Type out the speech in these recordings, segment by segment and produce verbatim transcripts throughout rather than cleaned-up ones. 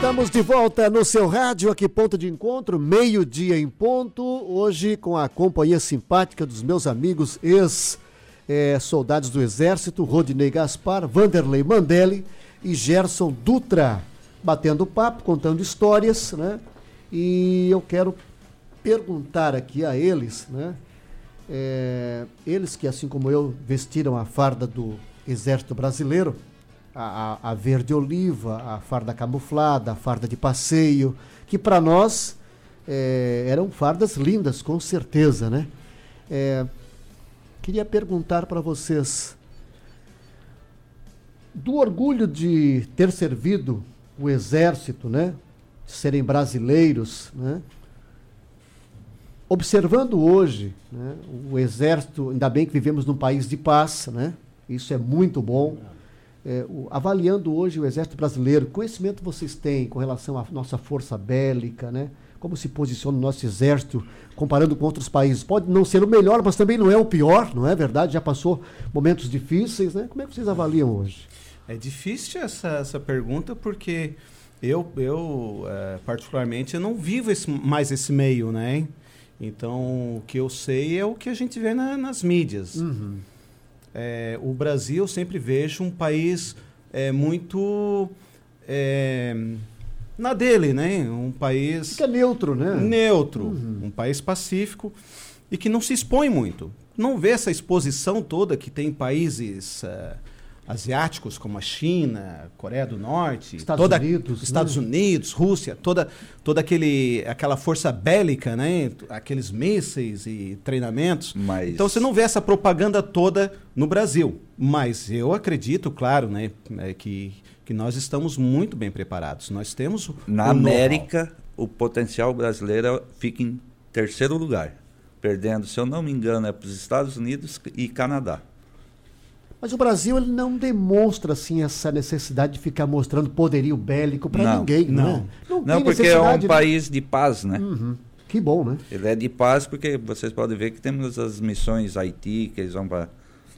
Estamos de volta no seu rádio, aqui Ponto de Encontro, meio-dia em ponto, hoje com a companhia simpática dos meus amigos ex-soldados do Exército, Rodinei Gaspar, Vanderlei Mandelli e Gerson Dutra, batendo papo, contando histórias, né? E eu quero perguntar aqui a eles, né? É, eles que, assim como eu, vestiram a farda do Exército Brasileiro, A, a, a verde oliva, a farda camuflada, a farda de passeio, que para nós é, eram fardas lindas, com certeza, né? É, queria perguntar para vocês, do orgulho de ter servido o Exército, né? De serem brasileiros, né? Observando hoje, né, o Exército, ainda bem que vivemos num país de paz, né? Isso é muito bom. É, o, avaliando hoje o Exército Brasileiro, conhecimento vocês têm com relação à nossa força bélica, né? Como se posiciona o nosso Exército comparando com outros países? Pode não ser o melhor, mas também não é o pior, não é verdade? Já passou momentos difíceis, né? Como é que vocês avaliam hoje? É difícil essa, essa pergunta porque eu, eu é, particularmente, eu não vivo esse, mais esse meio, né? Então, o que eu sei é o que a gente vê na, nas mídias. Uhum. É, o Brasil, eu sempre vejo um país é, muito é, na dele, né? Um país... Fica neutro, né? Neutro. Uhum. Um país pacífico e que não se expõe muito. Não vê essa exposição toda que tem países uh, asiáticos como a China, Coreia do Norte, Estados toda, Unidos, Estados né? Unidos, Rússia, toda, toda aquele, aquela força bélica, né? Aqueles mísseis e treinamentos. Mas... Então você não vê essa propaganda toda no Brasil. Mas eu acredito, claro, né, que, que nós estamos muito bem preparados. Nós temos Na o América, o potencial brasileiro fica em terceiro lugar, perdendo, se eu não me engano, é para os Estados Unidos e Canadá. Mas o Brasil ele não demonstra assim essa necessidade de ficar mostrando poderio bélico para ninguém, não. Né? Não, tem porque é um necessidade, né? país de paz, né? Uhum. Que bom, né? Ele é de paz porque vocês podem ver que temos as missões Haiti, que eles vão para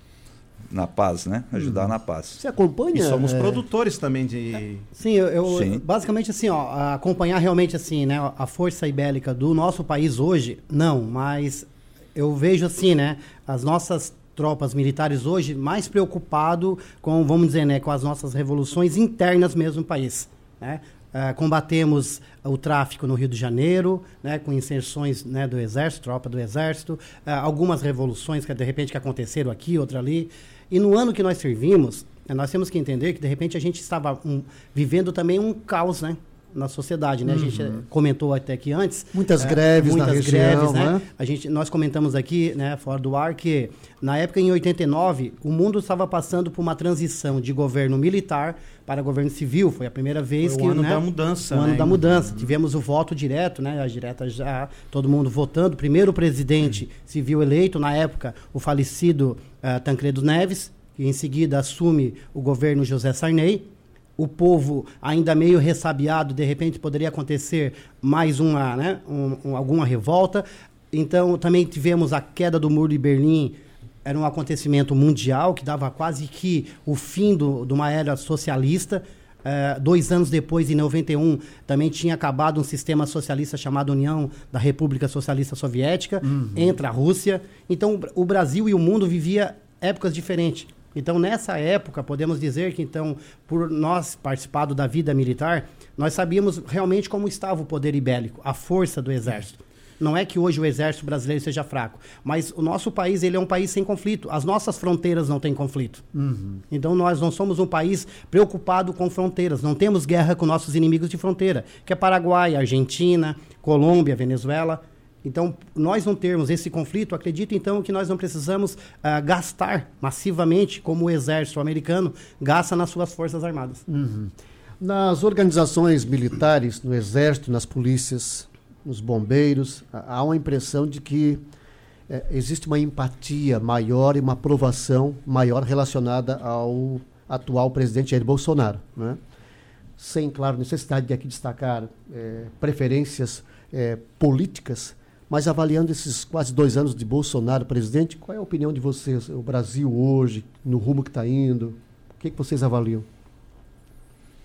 na paz, né? Ajudar uhum. na paz. Você acompanha? E somos é... produtores também de... Sim, eu, eu Sim. basicamente assim, ó, acompanhar realmente assim, né, a força bélica do nosso país hoje, não, mas eu vejo assim, né, as nossas tropas militares hoje mais preocupado com, vamos dizer, né, com as nossas revoluções internas mesmo no país, né? Uh, combatemos o tráfico no Rio de Janeiro, né, com inserções, né, do Exército, tropa do Exército, uh, algumas revoluções que de repente que aconteceram aqui, outra ali. E no ano que nós servimos, né, nós temos que entender que de repente a gente estava um, vivendo também um caos, né, na sociedade, né? Uhum. A gente comentou até aqui antes. Muitas é, greves muitas na região, greves, né? né? A gente, nós comentamos aqui, né, fora do ar, que na época, em oitenta e nove, o mundo estava passando por uma transição de governo militar para governo civil. Foi a primeira vez Foi que... o ano né, da mudança, O ano né? da mudança. Uhum. Tivemos o voto direto, né? A direta já, todo mundo votando. Primeiro presidente uhum. civil eleito, na época, o falecido uh, Tancredo Neves, que em seguida assume o governo José Sarney. O povo ainda meio ressabiado, de repente poderia acontecer mais uma, né, um, um, alguma revolta. Então, também tivemos a queda do Muro de Berlim, era um acontecimento mundial que dava quase que o fim do, de uma era socialista. Uh, dois anos depois, em noventa e um, também tinha acabado um sistema socialista chamado União da República Socialista Soviética, uhum. entre a Rússia. Então, o Brasil e o mundo vivia épocas diferentes. Então, nessa época, podemos dizer que, então, por nós participado da vida militar, nós sabíamos realmente como estava o poder bélico, a força do Exército. Não é que hoje o Exército brasileiro seja fraco, mas o nosso país ele é um país sem conflito. As nossas fronteiras não têm conflito. Uhum. Então, nós não somos um país preocupado com fronteiras. Não temos guerra com nossos inimigos de fronteira, que é Paraguai, Argentina, Colômbia, Venezuela. Então, nós não termos esse conflito, acredito então que nós não precisamos uh, gastar massivamente como o exército americano gasta nas suas forças armadas. Uhum. Nas organizações militares, no exército, nas polícias, nos bombeiros, há uma impressão de que é, existe uma empatia maior e uma aprovação maior relacionada ao atual presidente Jair Bolsonaro, né? Sem, claro, necessidade de aqui destacar é, preferências é, políticas, mas avaliando esses quase dois anos de Bolsonaro presidente, qual é a opinião de vocês? O Brasil hoje, no rumo que está indo, o que, que vocês avaliam?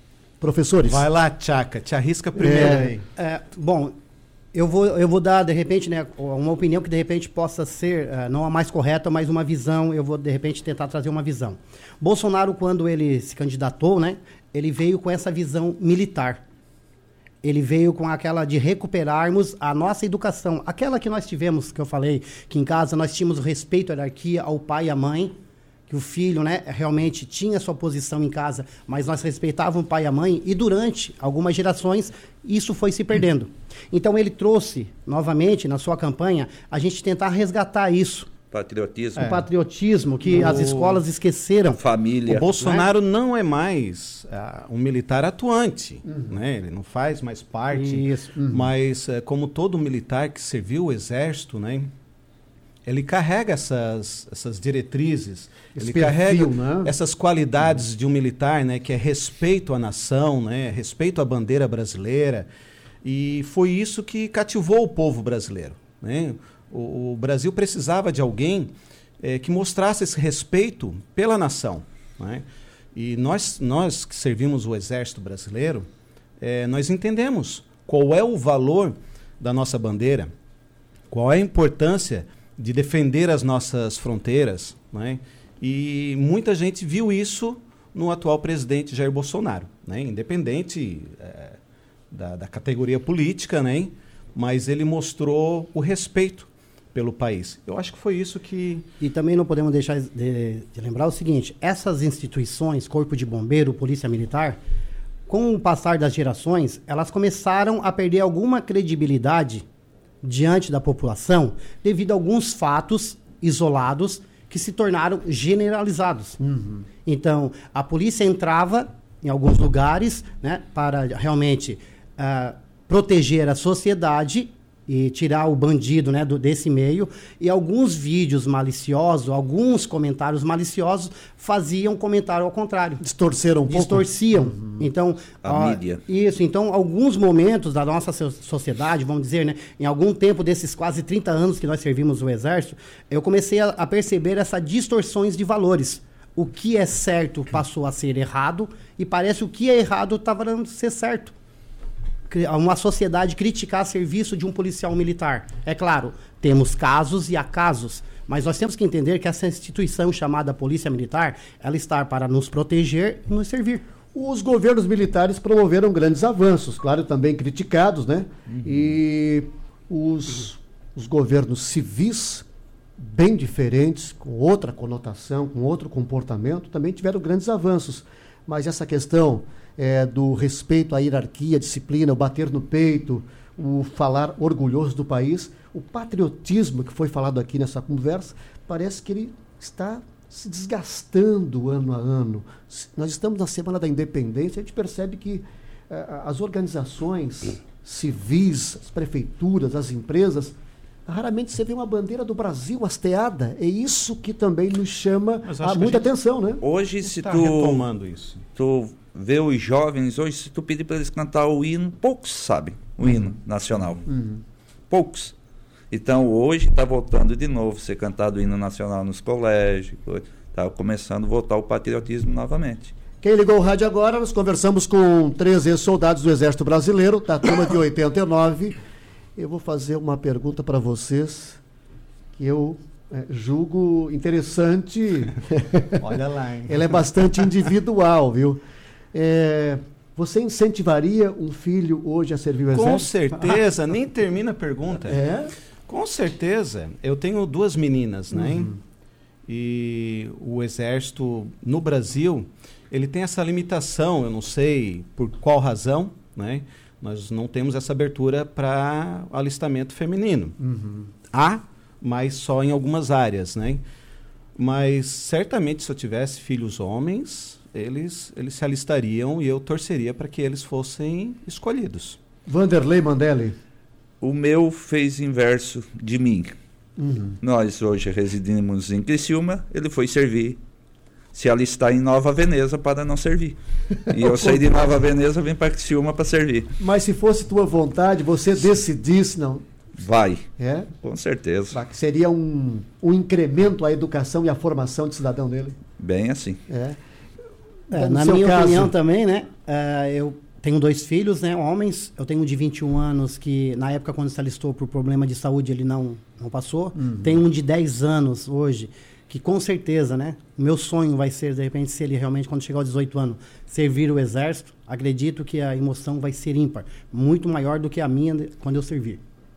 Professores. Vai lá, Tchaca, te arrisca primeiro É. aí. É, bom, eu vou, eu vou dar, de repente, né, uma opinião que, de repente, possa ser, uh, não a mais correta, mas uma visão, eu vou, de repente, tentar trazer uma visão. Bolsonaro, quando ele se candidatou, né, ele veio com essa visão militar. Ele veio com aquela de recuperarmos a nossa educação. Aquela que nós tivemos, que eu falei, que em casa nós tínhamos o respeito à hierarquia, ao pai e à mãe, que o filho, né, realmente tinha sua posição em casa, mas nós respeitávamos o pai e a mãe, e durante algumas gerações isso foi se perdendo. Então ele trouxe, novamente, na sua campanha, a gente tentar resgatar isso. Patriotismo, O patriotismo que O- as escolas esqueceram. família. O Bolsonaro não é mais ah, um militar atuante, né? Ele não faz mais parte. Isso. Mas, eh, como todo militar que serviu o exército, né? Ele carrega essas, essas diretrizes, Esse ele perfil, carrega né? essas qualidades de um militar, né? Que é respeito à nação, né? Respeito à bandeira brasileira. E foi isso que cativou o povo brasileiro, né? O, o Brasil precisava de alguém eh, que mostrasse esse respeito pela nação, né? E nós, nós que servimos o Exército Brasileiro, eh, nós entendemos qual é o valor da nossa bandeira, qual é a importância de defender as nossas fronteiras, né? E muita gente viu isso no atual presidente Jair Bolsonaro, né? Independente eh, da, da categoria política, né? Mas ele mostrou o respeito pelo país. Eu acho que foi isso que... E também não podemos deixar de, de lembrar o seguinte, essas instituições, Corpo de Bombeiro, Polícia Militar, com o passar das gerações, elas começaram a perder alguma credibilidade diante da população devido a alguns fatos isolados que se tornaram generalizados. Uhum. Então, a polícia entrava em alguns lugares, né, para realmente ah, proteger a sociedade e tirar o bandido, né, do, desse meio, e alguns vídeos maliciosos, alguns comentários maliciosos faziam comentário ao contrário. Distorceram um pouco. Distorciam. Então, A ó, mídia. Isso, então, alguns momentos da nossa so- sociedade, vamos dizer, né, em algum tempo desses quase trinta anos que nós servimos o Exército, eu comecei a, a perceber essas distorções de valores. O que é certo passou a ser errado, e parece o que é errado estava dando ser certo. Cri- Uma sociedade criticar serviço de um policial militar. É claro, temos casos e acasos, mas nós temos que entender que essa instituição chamada Polícia Militar, ela está para nos proteger e nos servir. Os governos militares promoveram grandes avanços, claro, também criticados, né? E os, os governos civis, bem diferentes, com outra conotação, com outro comportamento, também tiveram grandes avanços. Mas essa questão é, do respeito à hierarquia, à disciplina, o bater no peito, o falar orgulhoso do país, o patriotismo que foi falado aqui nessa conversa, parece que ele está se desgastando ano a ano. Nós estamos na Semana da Independência, a gente percebe que eh, as organizações civis, as prefeituras, as empresas, raramente você vê uma bandeira do Brasil hasteada. É isso que também nos chama Mas a acho que muita a gente- atenção, né? Hoje, se está tu, retomando isso. tu vê os jovens, hoje, se tu pedir para eles cantar o hino, poucos sabem o hino nacional. Poucos. Então, hoje está voltando de novo ser cantado o hino nacional nos colégios, está começando a voltar o patriotismo novamente. Quem ligou o rádio agora, nós conversamos com três ex-soldados do Exército Brasileiro, da turma de oitenta e nove. Eu vou fazer uma pergunta para vocês que eu é, julgo interessante. Olha lá, hein? Ela é bastante individual, viu? É, você incentivaria um filho hoje a servir o Com Exército? certeza, nem termina a pergunta. É? Com certeza. Eu tenho duas meninas, né? E o Exército no Brasil, ele tem essa limitação, eu não sei por qual razão, né? Nós não temos essa abertura para alistamento feminino. Há, mas só em algumas áreas, né? Mas certamente se eu tivesse filhos homens, eles, eles se alistariam e eu torceria para que eles fossem escolhidos. Vanderlei Mandelli. O meu fez inverso de mim. Nós hoje residimos em Criciúma, ele foi servir, se alistar em Nova Veneza para não servir. E eu saí de Nova Veneza, vim para Criciúma para servir. Mas se fosse tua vontade, você decidisse, não, Vai, é? com certeza. Que seria um, um incremento à educação e à formação de cidadão dele. Bem assim. É. É, No na seu minha caso- opinião também, né? Uh, eu tenho dois filhos, né, homens. Eu tenho um de vinte e um anos que, na época, quando se alistou por problema de saúde, ele não, não passou. Uhum. Tem um de dez anos hoje, que com certeza, né, o meu sonho vai ser, de repente, se ele realmente, quando chegar aos dezoito anos, servir o Exército. Acredito que a emoção vai ser ímpar, muito maior do que a minha quando eu servir.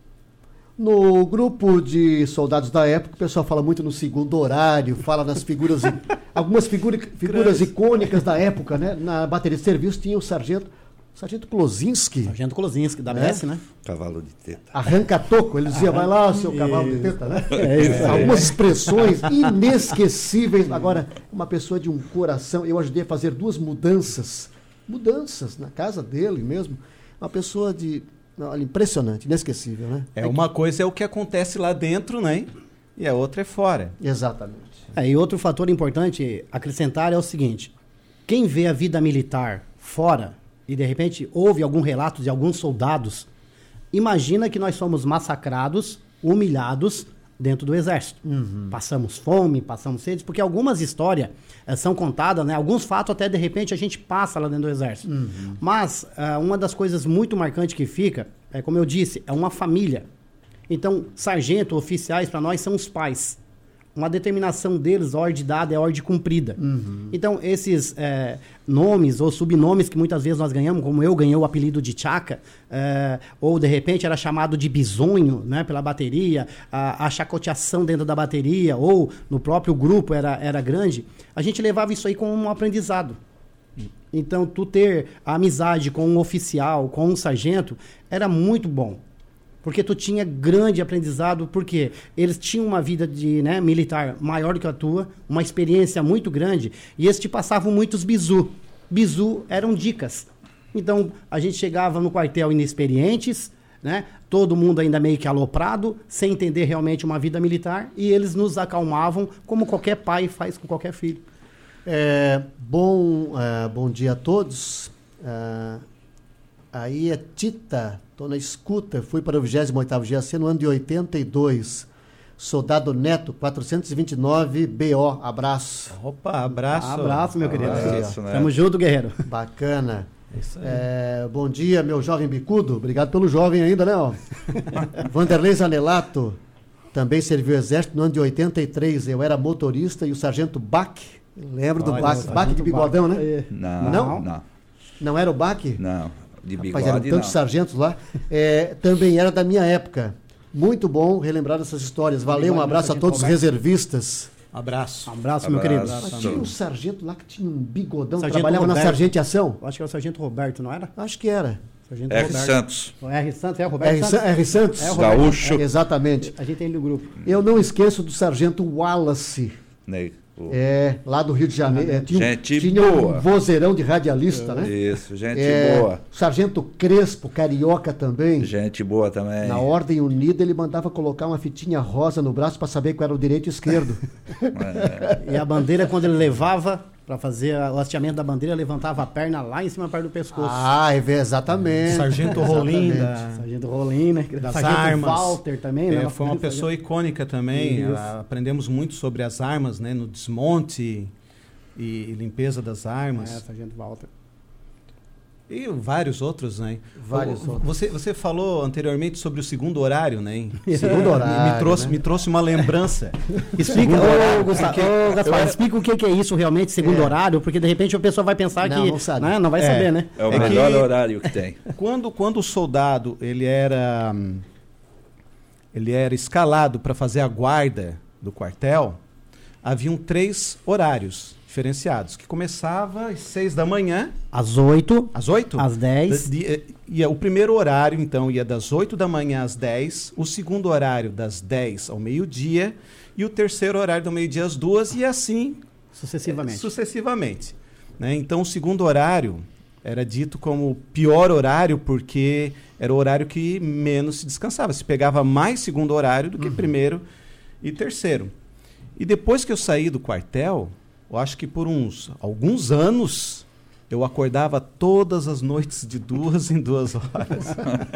No grupo de soldados da época, o pessoal fala muito no segundo horário, fala nas figuras, algumas figura, figuras icônicas da época, né? Na bateria de serviço tinha o sargento, sargento Klozinski. Sargento Klozinski, da B S, né? Cavalo de teta. Arranca-toco, ele dizia, vai lá, seu cavalo de teta, né? É isso, é. Algumas expressões inesquecíveis. Agora, uma pessoa de um coração, eu ajudei a fazer duas mudanças, mudanças na casa dele mesmo, uma pessoa de... Olha, impressionante, inesquecível, né? É, uma coisa é o que acontece lá dentro, né? E a outra é fora. Exatamente. É, e outro fator importante acrescentar é o seguinte: quem vê a vida militar fora e de repente ouve algum relato de alguns soldados, imagina que nós somos massacrados, humilhados dentro do Exército. Uhum. Passamos fome, passamos sede, porque algumas histórias uh, são contadas, né? Alguns fatos até de repente a gente passa lá dentro do Exército. Uhum. Mas uh, uma das coisas muito marcantes que fica, é como eu disse, é uma família. Então, sargento, oficiais, para nós são os pais. Uma determinação deles, a ordem dada é a ordem cumprida. Uhum. Então, esses é, nomes ou subnomes que muitas vezes nós ganhamos, como eu ganhei o apelido de Tchaca, é, ou de repente era chamado de bisonho, né, pela bateria, a, a chacoteação dentro da bateria, ou no próprio grupo era, era grande, a gente levava isso aí como um aprendizado. Então, tu ter a amizade com um oficial, com um sargento, era muito bom. Porque tu tinha grande aprendizado, porque eles tinham uma vida de, né, militar maior do que a tua, uma experiência muito grande, e eles te passavam muitos bizu. Bizu eram dicas. Então, a gente chegava no quartel inexperientes, né, todo mundo ainda meio que aloprado, sem entender realmente uma vida militar, e eles nos acalmavam, como qualquer pai faz com qualquer filho. É, bom, uh, bom dia a todos. Uh, aí é Tita... Estou na escuta, fui para o vigésimo oitavo G A C no ano de oitenta e dois. Soldado Neto, quatrocentos e vinte e nove B O. Abraço. Opa, abraço. Abraço, meu querido. Abraço, né? Tamo junto, guerreiro. Bacana. Isso aí. É, bom dia, meu jovem bicudo. Obrigado pelo jovem ainda, né? Ó. Vanderlei Zanelato também serviu o Exército no ano de oitenta e três. Eu era motorista e o sargento Bach. Lembro do Bach. Bach de bigodão, Bach. né? Não, não. Não. Não era o Bach? Não. De bigode, Rapaz, eram tantos não. sargentos lá. É, também era da minha época. Muito bom relembrar essas histórias. Valeu, um abraço a todos os reservistas. Abraço. Um abraço, meu querido. Mas tinha um sargento lá que tinha um bigodão, Sargento trabalhava Roberto. na sargentiação? Eu acho que era o sargento Roberto, não era? Acho que era. Sargento R. Roberto. Santos. O R. Santos, é o Roberto R. Santos. Sa- R. Santos? É o Roberto. Gaúcho. É, exatamente. A gente tem ele no grupo. Eu não esqueço do sargento Wallace. Né? O- É, lá do Rio de Janeiro. É, tinha, um- Gente tinha boa. um vozeirão de radialista, né? Isso, gente É, boa. Sargento Crespo, carioca também. Gente boa também. Na Ordem Unida, ele mandava colocar uma fitinha rosa no braço para saber qual era o direito e o esquerdo. É. E a bandeira, quando ele levava para fazer o hasteamento da bandeira, levantava a perna lá em cima, perto do pescoço. Ah, é, exatamente. Sargento Rolim, Exatamente. da, Sargento Rolim, né? das Sargento armas. Walter também, É, né? foi uma pessoa icônica também. Isso. Ah, aprendemos muito sobre as armas, né? No desmonte e, e limpeza das armas. É, Sargento Walter. E vários outros, né? Vários O- outros. Você, você falou anteriormente sobre o segundo horário, né? Segundo horário, Me trouxe, né? me trouxe uma lembrança. Explica, ô, Gustavo, porque ô, Gaspar, eu- explica o que que é isso realmente, segundo É. horário, porque de repente a pessoa vai pensar Não, que não sabe. né, não vai É. saber, né? É o É melhor que- horário que tem. Quando, quando o soldado ele era, hum, ele era escalado para fazer a guarda do quartel, haviam três horários diferenciados, que começava às seis da manhã, Às oito, às oito? às dez. De- de- ia, o primeiro horário, então, ia das oito da manhã às dez, o segundo horário das dez ao meio-dia, e o terceiro horário do meio-dia às duas, e assim Sucessivamente. sucessivamente. Né? Então, o segundo horário era dito como o pior horário, porque era o horário que menos se descansava. Se pegava mais segundo horário do que primeiro e terceiro. E depois que eu saí do quartel, eu acho que por uns alguns anos, eu acordava todas as noites de duas em duas horas.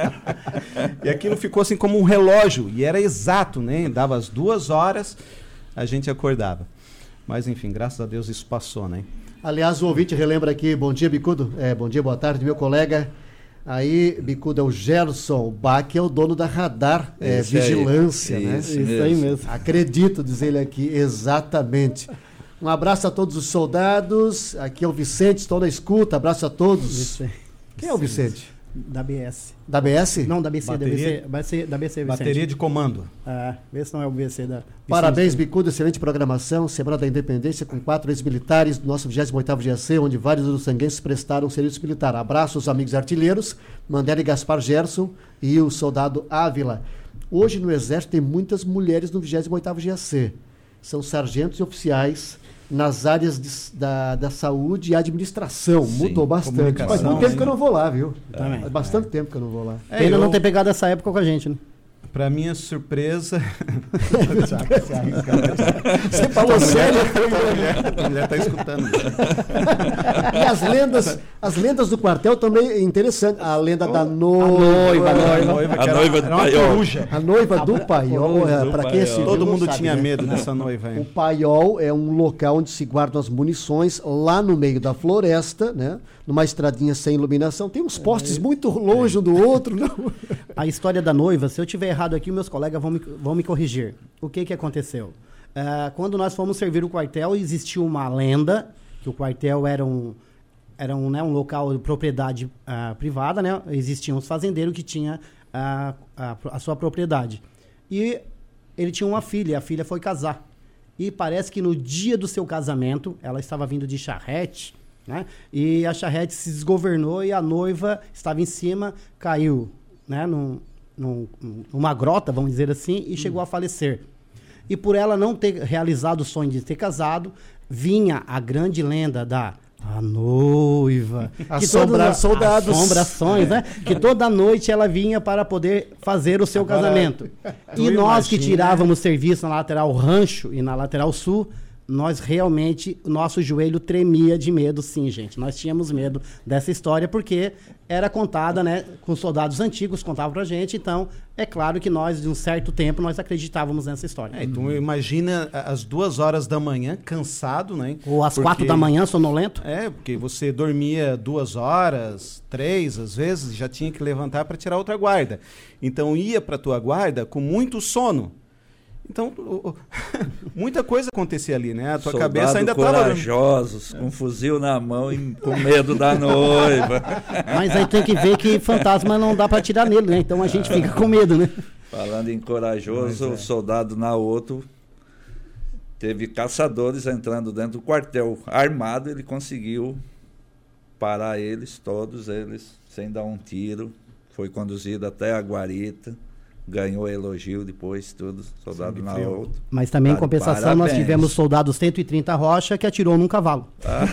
E aquilo ficou assim como um relógio, e era exato, né? Dava as duas horas, a gente acordava. Mas enfim, graças a Deus isso passou, né? Aliás, o ouvinte relembra aqui, bom dia, Bicudo, é, bom dia, boa tarde, meu colega. Aí, Bicudo, é o Gerson, o Bach é o dono da Radar é, Vigilância, aí. né? Isso, Isso mesmo. aí mesmo. Acredito, diz ele aqui, exatamente. Um abraço a todos os soldados, aqui é o Vicente, estou na escuta, abraço a todos. Vicente. Quem é o Vicente? Da B S. Da B S? Não, da B C, Bateria- da B C, B C, da B C, Vicente. Bateria de comando. Ah, vê se não é o B C da... Vicente. Parabéns, Bicudo, excelente programação, Semana da Independência com quatro ex-militares do nosso vigésimo oitavo G A C, onde vários uruçanguenses prestaram serviço militar. Abraços, amigos artilheiros, Mandela e Gaspar Gerson e o soldado Ávila. Hoje no Exército tem muitas mulheres no vigésimo oitavo G A C. São sargentos e oficiais nas áreas de- da, da saúde e administração. Sim, Mudou bastante. comunicação, Faz muito tempo hein? que eu não vou lá, viu? Também. Faz bastante tempo que eu não vou lá. É, Pena eu- não ter pegado essa época com a gente, né? Pra minha surpresa. Você falou sério? A mulher tá escutando. E as lendas, as lendas do quartel também é interessante. A lenda da noiva. noiva, a noiva. que A era- noiva do era uma paiol. coruja. A noiva do paiol, é, do para quem paiol. assistiu, Todo não mundo sabe, tinha né? medo dessa noiva O aí. paiol é um local onde se guardam as munições lá no meio da floresta, né? Numa estradinha sem iluminação. Tem uns postes muito longe um do outro. Não? A história da noiva, se eu tiver errado aqui, meus colegas vão me, vão me corrigir. O que que aconteceu? Ah, quando nós fomos servir o quartel, existiu uma lenda, que o quartel era um, era um, né, um local de propriedade ah, privada, né? Existiam uns fazendeiros que tinham ah, a, a sua propriedade. E ele tinha uma filha, e a filha foi casar. E parece que no dia do seu casamento, ela estava vindo de charrete, né? E a charrete se desgovernou e a noiva estava em cima, caiu, né? Num, num, numa grota, vamos dizer assim, e chegou a falecer. E por ela não ter realizado o sonho de ter casado, vinha a grande lenda da a noiva. que Assombrar todas- soldados. Assombrações, né? Que toda noite ela vinha para poder fazer o seu Agora, casamento. tu E nós que imagina- tirávamos serviço na lateral rancho e na lateral sul, nós realmente, o nosso joelho tremia de medo, sim, gente. Nós tínhamos medo dessa história porque era contada, né, com soldados antigos, contavam pra gente. Então, é claro que nós, de um certo tempo, nós acreditávamos nessa história. É, então imagina às duas horas da manhã, cansado, né? Ou às Porque- quatro da manhã, sonolento. É, porque você dormia duas horas, três, às vezes, já tinha que levantar para tirar outra guarda. Então ia para tua guarda com muito sono. Então, o- o- muita coisa acontecia ali, né? A tua Soldado cabeça ainda estava... corajosos, com um fuzil na mão e com medo da noiva. Mas aí tem que ver que fantasma não dá pra tirar nele, né? Então a gente fica com medo, né? Falando em corajoso, Mas é. o soldado Naoto teve caçadores entrando dentro do quartel armado, ele conseguiu parar eles, todos eles, sem dar um tiro. Foi conduzido até a guarita, ganhou elogio depois, tudo, soldado Sangue frio. Naoto. Mas também, em Tá de compensação, nós parabéns. tivemos soldado cento e trinta Rocha que atirou num cavalo.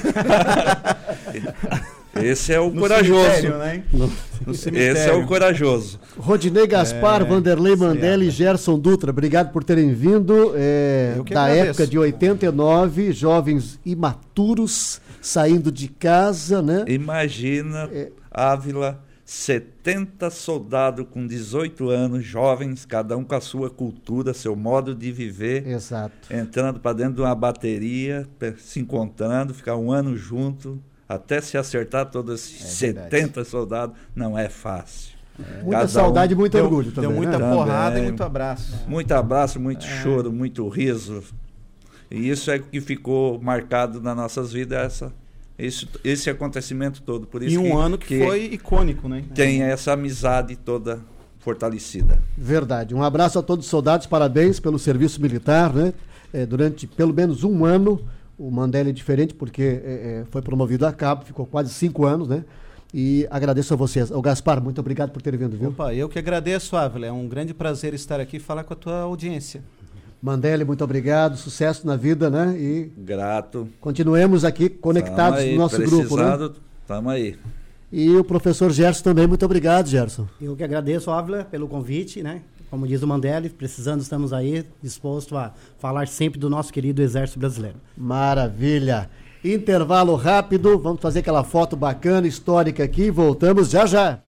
Esse é o No corajoso. cemitério, né? No cemitério. Esse é o corajoso. Rodinei Gaspar, É, Vanderlei Mandela e certo. Gerson Dutra, obrigado por terem vindo. É, Eu que da agradeço. época de oitenta e nove, jovens imaturos, saindo de casa, né? Imagina, É. Ávila, setenta soldados com dezoito anos, jovens, cada um com a sua cultura, seu modo de viver, Exato. entrando para dentro de uma bateria, pe- se encontrando, ficar um ano junto, até se acertar todos esses É verdade. setenta soldados, não é fácil. Muita Cada um saudade e muito Deu, orgulho deu também, muita né? porrada Também. e muito abraço. Muito abraço, muito É. choro, muito riso. E isso é o que ficou marcado nas nossas vidas, essa, esse, esse acontecimento todo. Por isso E um que, ano que, foi icônico, né? tem essa amizade toda fortalecida. Verdade. Um abraço a todos os soldados, parabéns pelo serviço militar, né? É, durante pelo menos um ano, o Mandela é diferente porque é, é, foi promovido a cabo, ficou quase cinco anos, né? E agradeço a vocês. O Gaspar, muito obrigado por ter vindo, viu? Opa, eu que agradeço, Ávila. É um grande prazer estar aqui e falar com a tua audiência. Mandela, muito obrigado, sucesso na vida, né? E Grato. continuemos aqui conectados Tamo aí, no nosso grupo, né? precisado, Tamo aí. E o professor Gerson também, muito obrigado, Gerson. Eu que agradeço, Ávila, pelo convite, né? Como diz o Mandela, precisando, estamos aí, disposto a falar sempre do nosso querido Exército Brasileiro. Maravilha. Intervalo rápido, vamos fazer aquela foto bacana, histórica aqui, voltamos já já.